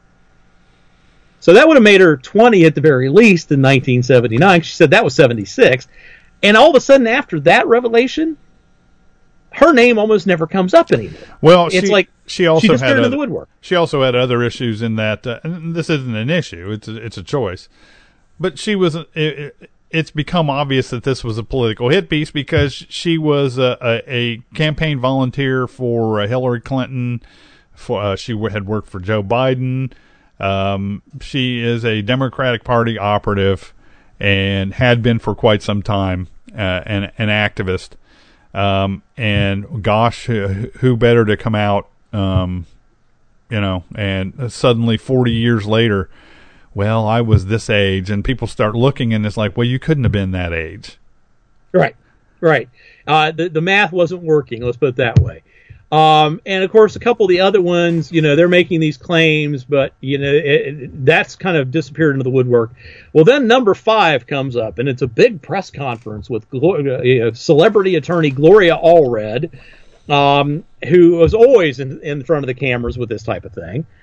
So that would have made her twenty at the very least in nineteen seventy-nine. She said that was seventy-six. And all of a sudden after that revelation, her name almost never comes up anymore. Well, it's she, like she also she just had turned other, into the woodwork. She also had other issues in that, uh, and this isn't an issue; it's a, it's a choice. But she was. It, it, it's become obvious that this was a political hit piece because she was a, a, a campaign volunteer for uh, Hillary Clinton. For uh, she had worked for Joe Biden. Um, she is a Democratic Party operative and had been for quite some time, uh, an an activist. Um, and gosh, who, who better to come out, um, you know, and suddenly forty years later, well, I was this age, and people start looking and it's like, well, you couldn't have been that age. Right. Right. Uh, the, the math wasn't working. Let's put it that way. Um, and of course, a couple of the other ones, you know, they're making these claims, but you know, it, it, that's kind of disappeared into the woodwork. Well, then number five comes up, and it's a big press conference with uh, celebrity attorney Gloria Allred, um, who was always in, in front of the cameras with this type of thing.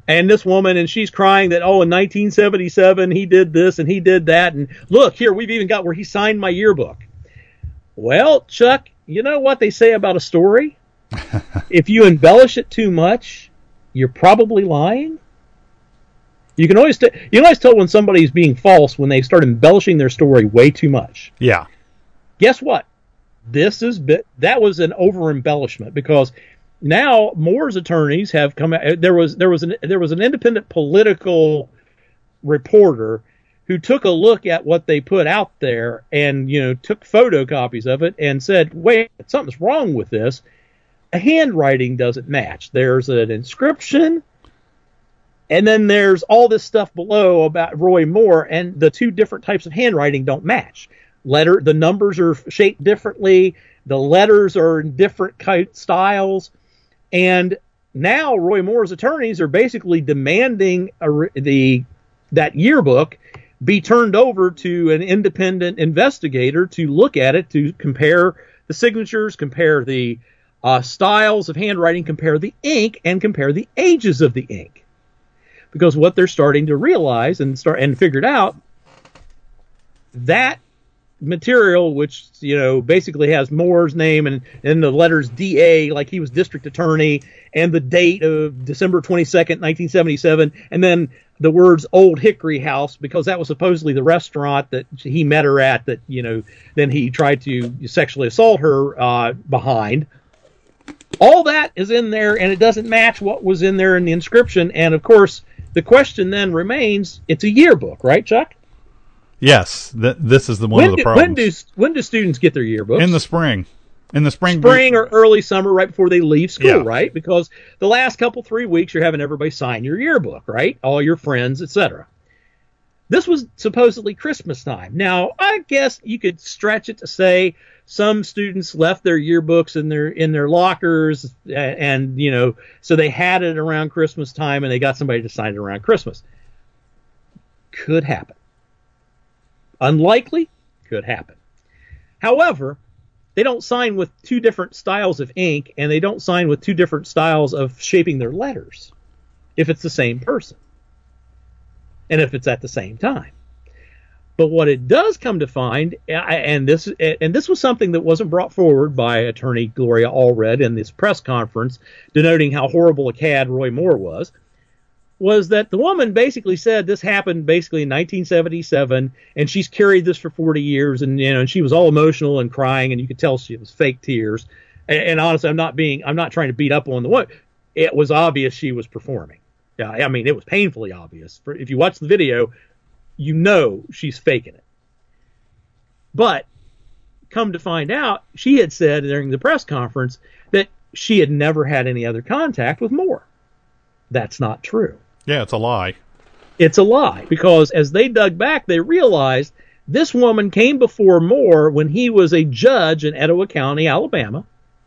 And this woman, and she's crying that, oh, in nineteen seventy-seven, he did this and he did that. And look, here, we've even got where he signed my yearbook. Well, Chuck, you know what they say about a story? If you embellish it too much, you're probably lying. You can always t- you can always tell when somebody's being false when they start embellishing their story way too much. Yeah. Guess what? This is bit that was an over embellishment, because now Moore's attorneys have come out. There was there was an there was an independent political reporter who took a look at what they put out there and, you know, took photocopies of it and said, wait, something's wrong with this. A handwriting doesn't match. There's an inscription, and then there's all this stuff below about Roy Moore, and the two different types of handwriting don't match. Letter, the numbers are shaped differently. The letters are in different styles. And now Roy Moore's attorneys are basically demanding a, the that yearbook be turned over to an independent investigator to look at it, to compare the signatures, compare the uh, styles of handwriting, compare the ink, and compare the ages of the ink. Because what they're starting to realize and start and figured out, that material, which, you know, basically has Moore's name and, and the letters D A, like he was district attorney, and the date of December twenty-second, nineteen seventy-seven, and then the words Old Hickory House, because that was supposedly the restaurant that he met her at, that, you know, then he tried to sexually assault her uh, behind. All that is in there, and it doesn't match what was in there in the inscription. And, of course, the question then remains, it's a yearbook, right, Chuck? Yes, th- this is the one when of the do, problems. When do, when do students get their yearbooks? In the spring. In the spring. Spring or early summer, right before they leave school, Yeah. right? Because the last couple, three weeks, you're having everybody sign your yearbook, right? All your friends, et cetera. This was supposedly Christmas time. Now, I guess you could stretch it to say some students left their yearbooks in their in their lockers, and, and you know, so they had it around Christmas time, and they got somebody to sign it around Christmas. Could happen. Unlikely, could happen. However, they don't sign with two different styles of ink, and they don't sign with two different styles of shaping their letters if it's the same person and if it's at the same time. But what it does come to find, and this and this was something that wasn't brought forward by Attorney Gloria Allred in this press conference, denoting how horrible a cad Roy Moore was, was that the woman basically said this happened basically in nineteen seventy-seven, and she's carried this for forty years, and you know, and she was all emotional and crying, and you could tell she was fake tears. And, and honestly, I'm not being, I'm not trying to beat up on the woman. It was obvious she was performing. Yeah, I mean, it was painfully obvious. For, if you watch the video, you know she's faking it. But come to find out, she had said during the press conference that she had never had any other contact with Moore. That's not true. Yeah, it's a lie. It's a lie, because as they dug back, they realized this woman came before Moore when he was a judge in Etowah County, Alabama,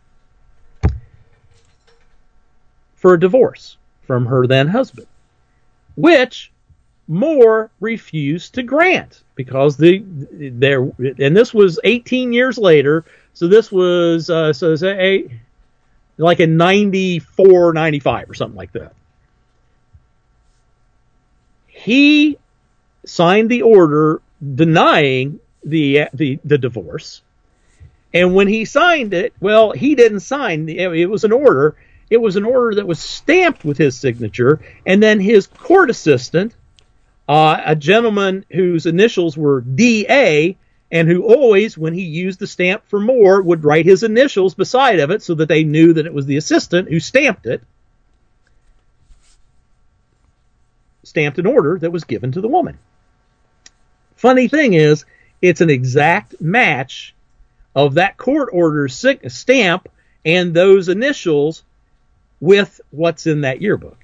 for a divorce from her then husband, which Moore refused to grant because the there and this was eighteen years later, so this was uh, so say like in ninety-four, ninety-five or something like that. He signed the order denying the the the divorce, and when he signed it, well, he didn't sign. It was an order. It was an order that was stamped with his signature, and then his court assistant, uh, a gentleman whose initials were D A, and who always, when he used the stamp for Moore, would write his initials beside of it so that they knew that it was the assistant who stamped it, stamped an order that was given to the woman. Funny thing is, it's an exact match of that court order stamp and those initials with what's in that yearbook.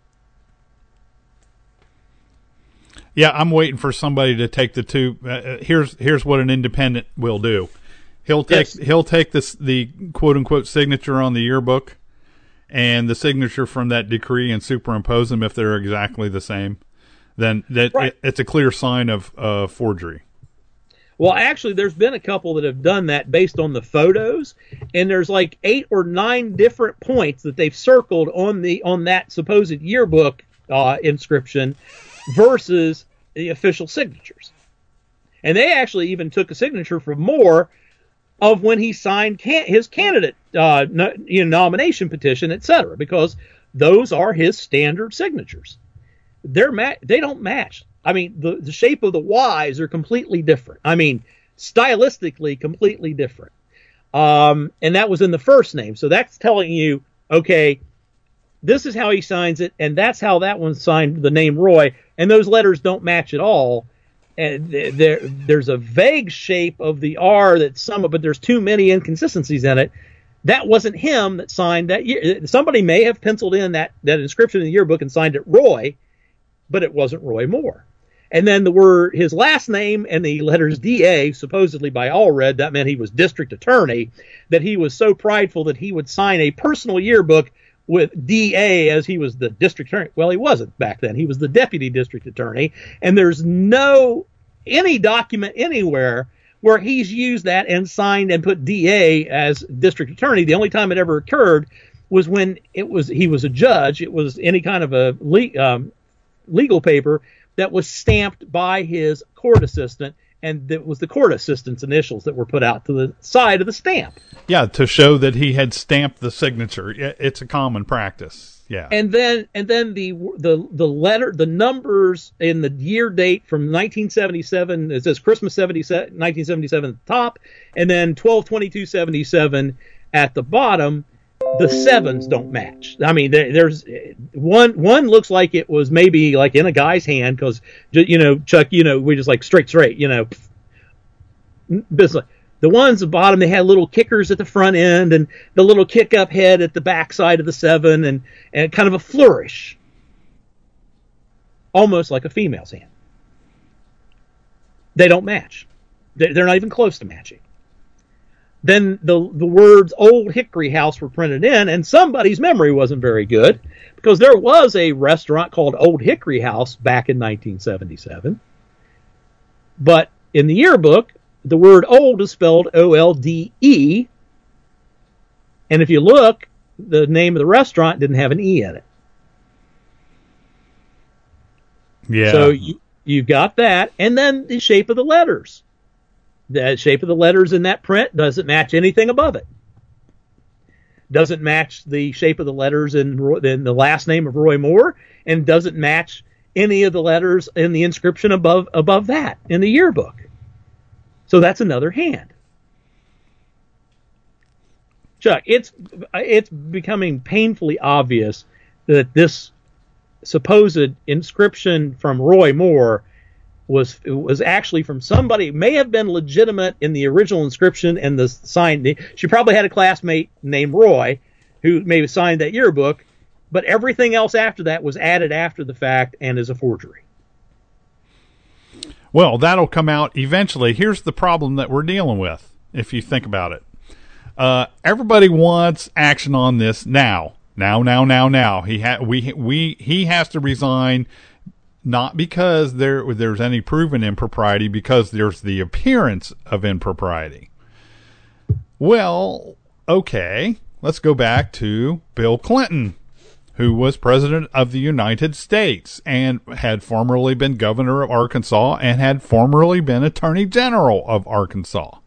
Yeah, I'm waiting for somebody to take the two. Uh, here's here's what an independent will do. He'll take yes. he'll take this the quote unquote signature on the yearbook and the signature from that decree and superimpose them if they're exactly the same. Then that right. it, it's a clear sign of uh, forgery. Well, actually, there's been a couple that have done that based on the photos, and there's like eight or nine different points that they've circled on the on that supposed yearbook uh, inscription versus the official signatures. And they actually even took a signature from Moore of when he signed can- his candidate uh, no, you know, nomination petition, et cetera, because those are his standard signatures. They're ma- they don't match. I mean, the, the shape of the Y's are completely different. I mean, stylistically completely different. Um, and that was in the first name. So that's telling you, okay, this is how he signs it, and that's how that one signed the name Roy, and those letters don't match at all. And there, there's a vague shape of the R that's some, but there's too many inconsistencies in it. That wasn't him that signed that year. Somebody may have penciled in that, that inscription in the yearbook and signed it Roy, but it wasn't Roy Moore. And then the word, his last name and the letters D A, supposedly by Allred, that meant he was district attorney, that he was so prideful that he would sign a personal yearbook with D A as he was the district attorney. Well, he wasn't back then. He was the deputy district attorney. And there's no, any document anywhere where he's used that and signed and put D A as district attorney. The only time it ever occurred was when it was, he was a judge. It was any kind of a le- um, legal paper that was stamped by his court assistant, and it was the court assistant's initials that were put out to the side of the stamp. Yeah, to show that he had stamped the signature. It's a common practice. Yeah. And then and then the the the letter, the numbers in the year date from nineteen seventy-seven, it says Christmas seventy-seven, nineteen seventy-seven at the top, and then twelve twenty-two seventy-seven at the bottom. The sevens don't match. I mean, there, there's one. One looks like it was maybe like in a guy's hand because, you know, Chuck, you know, we just like straight, straight, you know. Business. The ones at the bottom, they had little kickers at the front end and the little kick up head at the back side of the seven, and and kind of a flourish, almost like a female's hand. They don't match. They're not even close to matching. Then the the words Old Hickory House were printed in, and somebody's memory wasn't very good because there was a restaurant called Old Hickory House back in nineteen seventy-seven. But in the yearbook, the word old is spelled O L D E. And if you look, the name of the restaurant didn't have an E in it. Yeah. So you, you got that. And then the shape of the letters. The shape of the letters in that print doesn't match anything above it. Doesn't match the shape of the letters in, in the last name of Roy Moore, and doesn't match any of the letters in the inscription above above that in the yearbook. So that's another hand. Chuck, it's it's becoming painfully obvious that this supposed inscription from Roy Moore was was actually from somebody, may have been legitimate in the original inscription and the sign. She probably had a classmate named Roy who maybe signed that yearbook, but everything else after that was added after the fact and is a forgery. Well, that'll come out eventually. Here's the problem that we're dealing with, if you think about it. Uh, everybody wants action on this now. Now, now, now, now. He ha- we we he has to resign. Not because there there's any proven impropriety, because there's the appearance of impropriety. Well, okay, let's go back to Bill Clinton, who was president of the United States and had formerly been governor of Arkansas and had formerly been attorney general of Arkansas.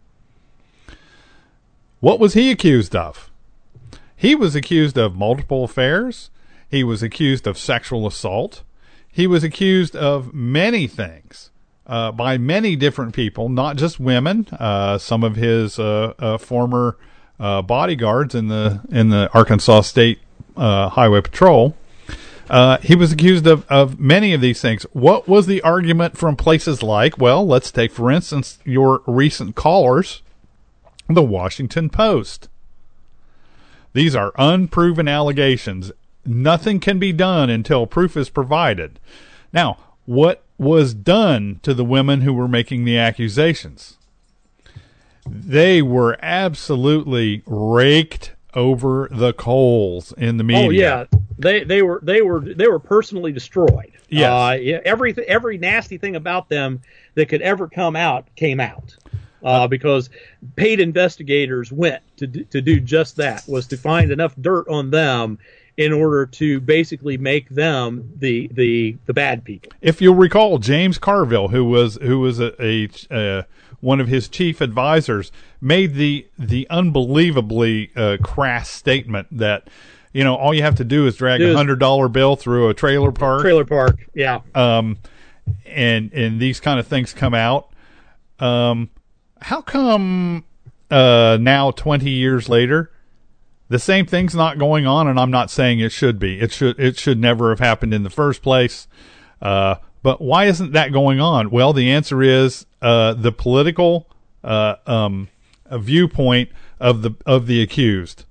What was he accused of? He was accused of multiple affairs. He was accused of sexual assault. He was accused of many things uh, by many different people, not just women. Uh, some of his uh, uh, former uh, bodyguards in the in the Arkansas State uh, Highway Patrol. Uh, he was accused of, of many of these things. What was the argument from places like, well, let's take, for instance, your recent callers, the Washington Post. These are unproven allegations. Nothing can be done until proof is provided. Now, what was done to the women who were making the accusations? They were absolutely raked over the coals in the media. Oh yeah, they they were they were they were personally destroyed. Yes. Uh, yeah, every every nasty thing about them that could ever come out came out. Uh, because paid investigators went to do, to do just that, was to find enough dirt on them in order to basically make them the the the bad people. If you'll recall, James Carville, who was who was a, a uh, one of his chief advisors, made the the unbelievably uh, crass statement that, you know, all you have to do is drag a hundred dollar bill through a trailer park. Trailer park, yeah. Um, and and these kind of things come out. Um, how come uh, now, twenty years later, the same thing's not going on? And I'm not saying it should be. It should it should never have happened in the first place. Uh, but why isn't that going on? Well, the answer is uh, the political uh, um, viewpoint of the of the accused.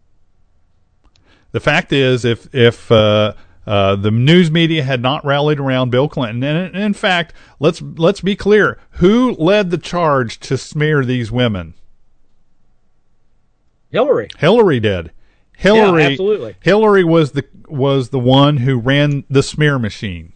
The fact is, if if uh, uh, the news media had not rallied around Bill Clinton, and in fact, let's let's be clear, who led the charge to smear these women? Hillary. Hillary did. Hillary, yeah, absolutely. Hillary was the was the one who ran the smear machine.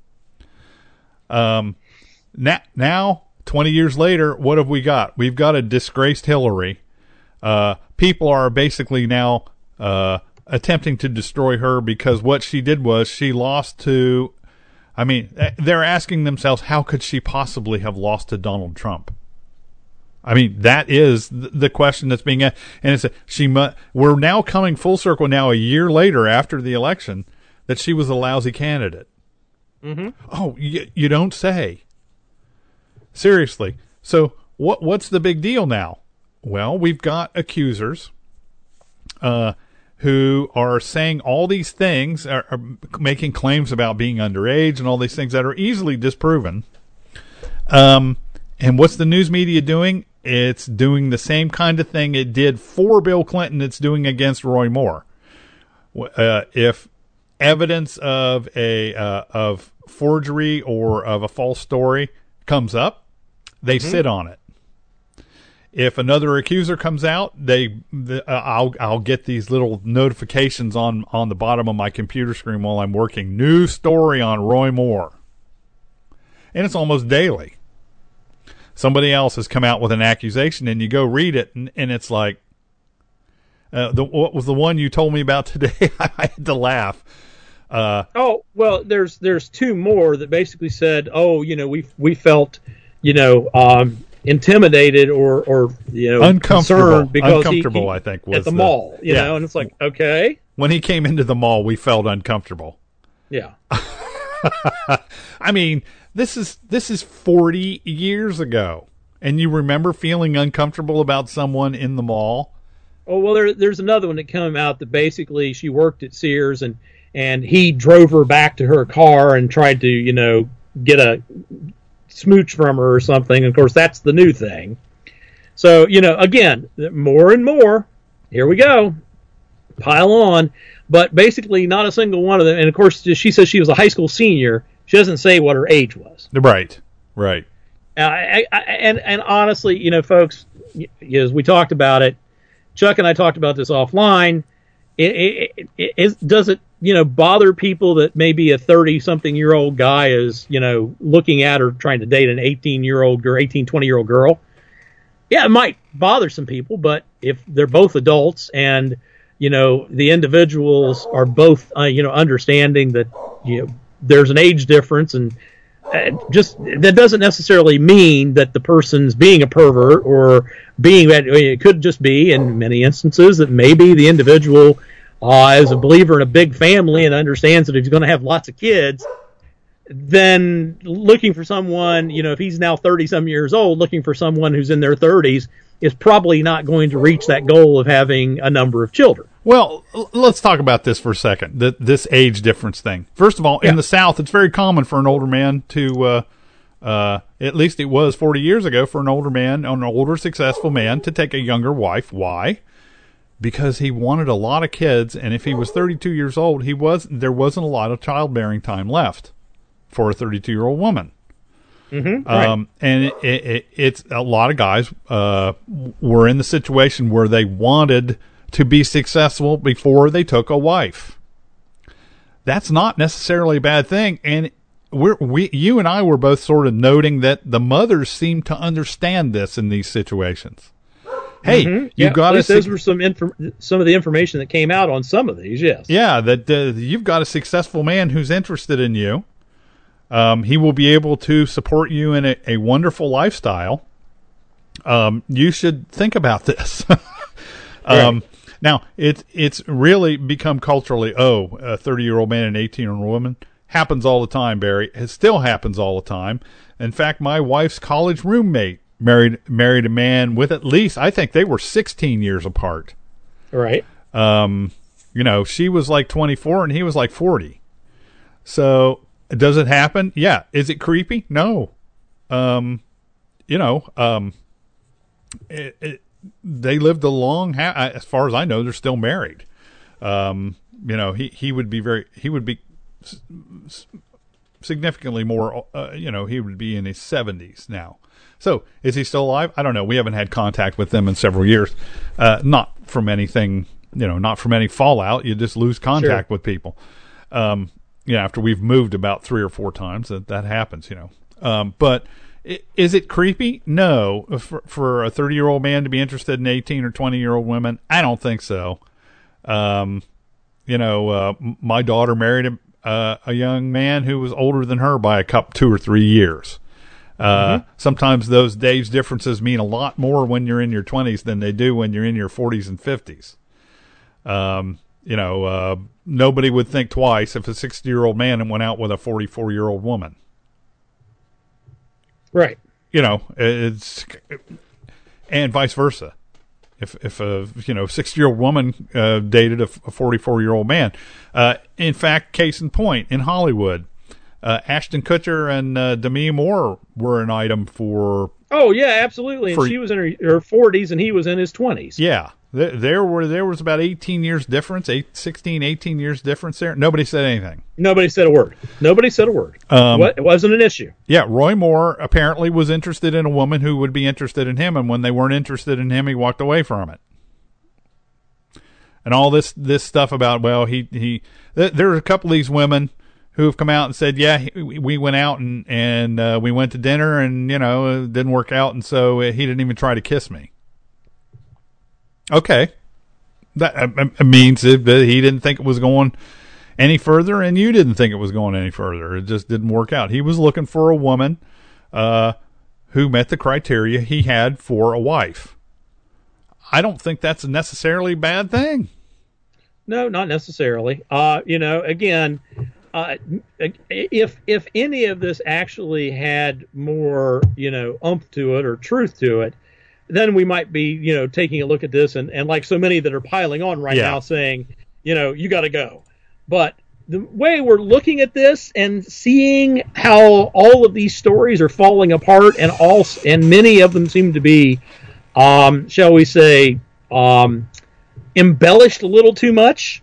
Um, now, now twenty years later, what have we got? We've got a disgraced Hillary. Uh, people are basically now uh, attempting to destroy her because what she did was she lost to. I mean, they're asking themselves, how could she possibly have lost to Donald Trump? I mean, that is the question that's being asked. And it's a, she. Mu- we're now coming full circle now, a year later after the election, that she was a lousy candidate. Mm-hmm. Oh, you, you don't say. Seriously. So what? What's the big deal now? Well, we've got accusers uh, who are saying all these things, are, are making claims about being underage and all these things that are easily disproven. Um, and what's the news media doing? It's doing the same kind of thing it did for Bill Clinton. It's doing against Roy Moore. Uh, if evidence of a uh, of forgery or of a false story comes up, they mm-hmm. sit on it. If another accuser comes out, they the, uh, I'll I'll get these little notifications on, on the bottom of my computer screen while I'm working. New story on Roy Moore, and it's almost daily. Somebody else has come out with an accusation, and you go read it, and, and it's like, uh, the what was the one you told me about today? I had to laugh. Uh, oh well, there's there's two more that basically said, oh, you know, we we felt, you know, um, intimidated or or you know uncomfortable because uncomfortable. He, he, I think was at the, the mall, you yeah. know, and it's like, okay, when he came into the mall, we felt uncomfortable. Yeah, I mean, this is this is forty years ago, and you remember feeling uncomfortable about someone in the mall? Oh well, there, there's another one that came out that basically she worked at Sears and. And he drove her back to her car and tried to, you know, get a smooch from her or something. Of course, that's the new thing. So, you know, again, more and more. Here we go. Pile on. But basically, not a single one of them. And, of course, she says she was a high school senior. She doesn't say what her age was. Right. Right. Uh, I, I, and, and honestly, you know, folks, as we talked about it, Chuck and I talked about this offline. It, it, it, it does it, you know, bother people that maybe a thirty-something-year-old guy is, you know, looking at or trying to date an eighteen-year-old or eighteen, twenty-year-old girl? Yeah, it might bother some people, but if they're both adults and, you know, the individuals are both, uh, you know, understanding that, you know, there's an age difference and uh, just that doesn't necessarily mean that the person's being a pervert or being that it could just be in many instances that maybe the individual uh, is a believer in a big family and understands that if he's going to have lots of kids, then looking for someone, you know, if he's now thirty some years old, looking for someone who's in their thirties is probably not going to reach that goal of having a number of children. Well, let's talk about this for a second, the, this age difference thing. First of all, yeah. in the South, it's very common for an older man to, uh, uh, at least it was forty years ago, for an older man, an older successful man to take a younger wife. Why? Because he wanted a lot of kids, and if he was thirty-two years old, he was there wasn't a lot of childbearing time left for a thirty-two-year-old woman. Mm-hmm, right. Um, and it, it, it, it's a lot of guys uh, were in the situation where they wanted to be successful before they took a wife. That's not necessarily a bad thing. And we're, we, you and I were both sort of noting that the mothers seem to understand this in these situations. Hey, Mm-hmm. you yeah, got at least to. those were some infor- some of the information that came out on some of these. Yes. Yeah, that uh, you've got a successful man who's interested in you. Um, he will be able to support you in a, a wonderful lifestyle. Um, you should think about this. um, Right. Now, it's it's really become culturally, oh, a thirty-year-old man and an eighteen-year-old woman. Happens all the time, Barry. It still happens all the time. In fact, my wife's college roommate married married a man with at least, I think they were sixteen years apart. Right. Um, you know, she was like twenty-four and he was like forty. So, does it happen? Yeah. Is it creepy? No. Um, you know, um, it, it, they lived a long, ha- as far as I know, they're still married. Um, you know, he, he would be very, he would be s- s- significantly more, uh, you know, he would be in his seventies now. So is he still alive? I don't know. We haven't had contact with them in several years. Uh, not from anything, you know, not from any fallout. You just lose contact Sure. with people. Um, yeah, after we've moved about three or four times, that, that happens, you know. Um, but is it creepy? No. For, for a thirty-year-old man to be interested in eighteen or twenty-year-old women, I don't think so. Um, you know, uh, my daughter married a, uh, a young man who was older than her by a couple, two or three years. Uh, mm-hmm. Sometimes those age differences mean a lot more when you're in your twenties than they do when you're in your forties and fifties. Um, you know, uh, nobody would think twice if a sixty-year-old man went out with a forty-four-year-old woman. Right. You know, it's, and vice versa. If if a you know sixty-year-old woman uh, dated a forty-four-year-old man, uh, in fact, case in point, in Hollywood, uh, Ashton Kutcher and uh, Demi Moore were an item for. Oh yeah, absolutely. And for, she was in her, her forties, and he was in his twenties. Yeah, there, there were there was about eighteen years difference, eight, sixteen, eighteen years difference there. Nobody said anything. Nobody said a word. Nobody said a word. Um, what, it wasn't an issue. Yeah, Roy Moore apparently was interested in a woman who would be interested in him, and when they weren't interested in him, he walked away from it. And all this this stuff about, well, he he th- there are a couple of these women who have come out and said, yeah, he, we went out and and uh, we went to dinner, and you know it didn't work out, and so he didn't even try to kiss me. Okay, that uh, means that he didn't think it was going any further, and you didn't think it was going any further. It just didn't work out. He was looking for a woman uh, who met the criteria he had for a wife. I don't think that's necessarily a bad thing. No, not necessarily. Uh, you know, again, uh, if if any of this actually had more, you know, oomph to it or truth to it, then we might be, you know, taking a look at this and, and like so many that are piling on right yeah. now saying, you know, you got to go. But the way we're looking at this and seeing how all of these stories are falling apart, and all and many of them seem to be, um, shall we say, um, embellished a little too much,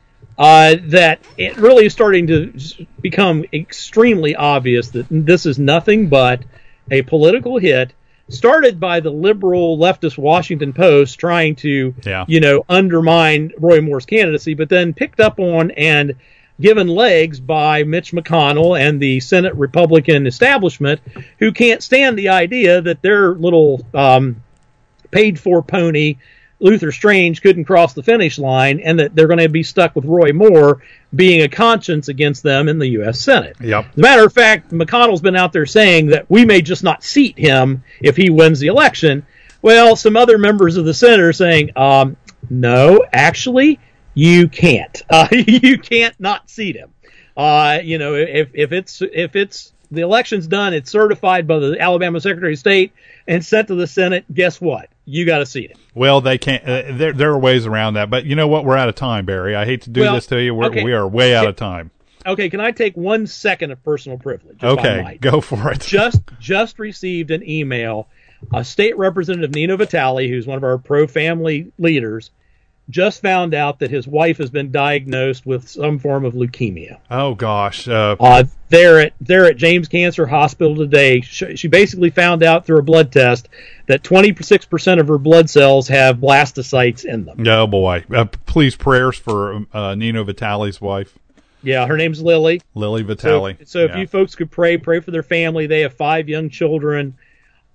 uh, that it really is starting to become extremely obvious that this is nothing but a political hit started by the liberal leftist Washington Post trying to, yeah. you know, undermine Roy Moore's candidacy, but then picked up on and given legs by Mitch McConnell and the Senate Republican establishment, who can't stand the idea that their little um, paid-for pony Luther Strange couldn't cross the finish line, and that they're going to be stuck with Roy Moore being a conscience against them in the U S Senate. Yep. As a matter of fact, McConnell's been out there saying that we may just not seat him if he wins the election. Well, some other members of the Senate are saying, um, no, actually, you can't. Uh, you can't not seat him. Uh, you know, if if it's if it's the election's done, it's certified by the Alabama Secretary of State and sent to the Senate. Guess what? You got to seat him. Well, they can't. Uh, there, there are ways around that, but you know what? We're out of time, Barry. I hate to do well, this to you. We're, okay. We are way out of time. Okay, can I take one second of personal privilege? Okay, go for it. Just just received an email. A state representative, Nino Vitale, who's one of our pro-family leaders, just found out that his wife has been diagnosed with some form of leukemia. Oh gosh! Uh, uh, they're at they're at James Cancer Hospital today. She, she basically found out through a blood test that twenty-six percent of her blood cells have blastocytes in them. Oh boy! Uh, please, prayers for uh, Nino Vitale's wife. Yeah, her name's Lily. Lily Vitale. So, so yeah. if you folks could pray, pray for their family. They have five young children.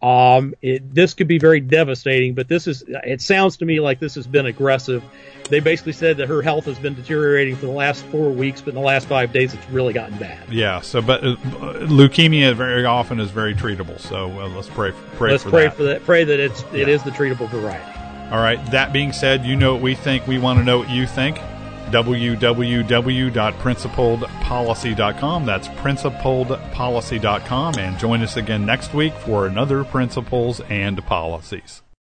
Um, it, this could be very devastating, but this is, it sounds to me like this has been aggressive. They basically said that her health has been deteriorating for the last four weeks, but in the last five days it's really gotten bad. Yeah, so, but uh, leukemia very often is very treatable, so uh, let's pray, pray let's for pray that. for that. Pray that it's, Yeah. it is the treatable variety. All right, that being said, you know what we think. We want to know what you think. w w w dot principled policy dot com. That's principled policy dot com. And join us again next week for another Principles and Policies.